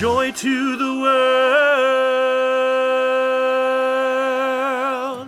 Joy to the world.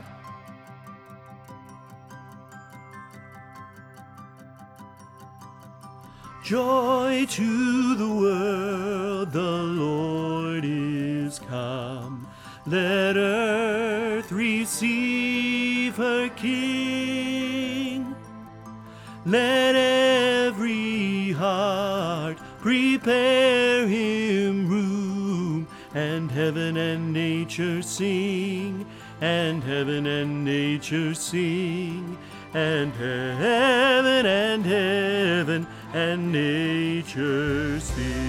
Joy to the world, the Lord is come. Let earth receive her King. Let every heart prepare him room, and heaven and nature sing, and heaven and nature sing, and heaven and nature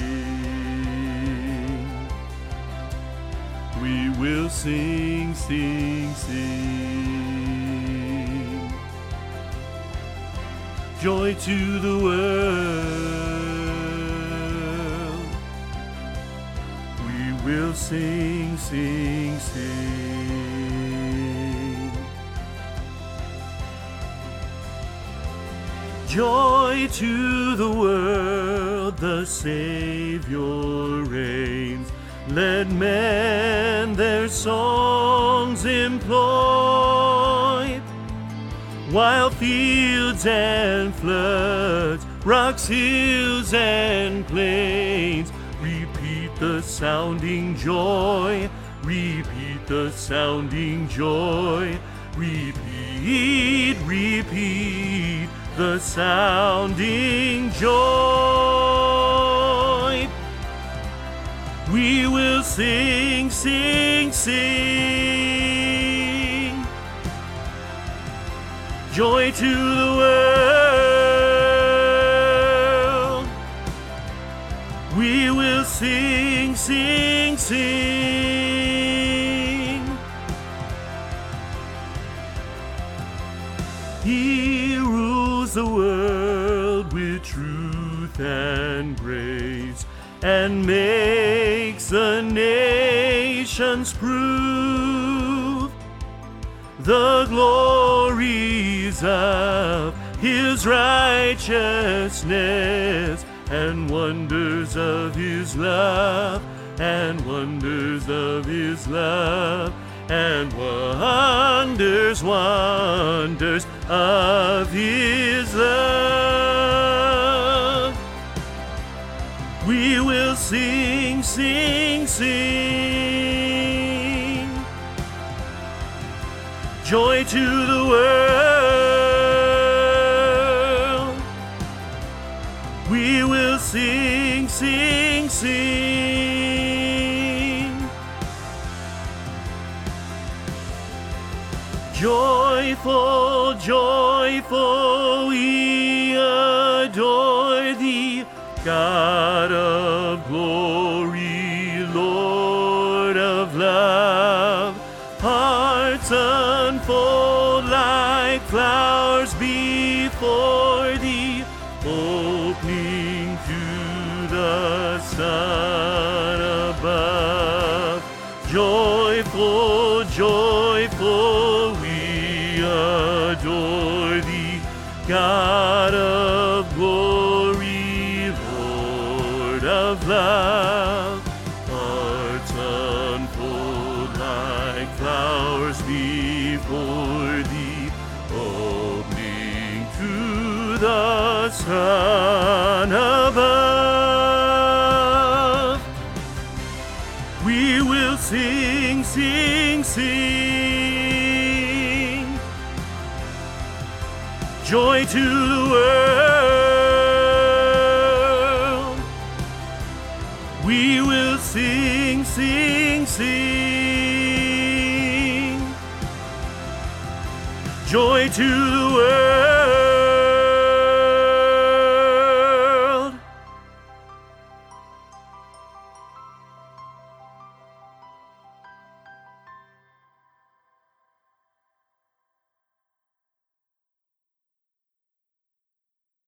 sing. We will sing, sing, sing. Joy to the world. We will sing, sing, sing. Joy to the world, the Savior reigns. Let men their songs employ, while fields and floods, rocks, hills, and plains repeat the sounding joy, repeat the sounding joy, repeat, repeat the sounding joy. We will sing, sing, sing. Joy to the world. We will sing, sing, sing. He rules the world with truth and grace, and makes the nations prove the glories of his righteousness, and wonders of his love, and wonders of his love, and wonders, wonders of his love. We will sing, sing, sing. Joy to the world. We will sing, sing, sing. Joyful, joyful, we adore thee, God of glory, Lord of love. Hearts unfold like flowers before thee, opening to the sun above. Joyful, joyful, we adore thee, God of glory, Lord of love. Hearts unfold like flowers before thee, opening to the sun above. We will sing, sing, sing. Joy to the world. We will sing, sing, sing. Joy to the world.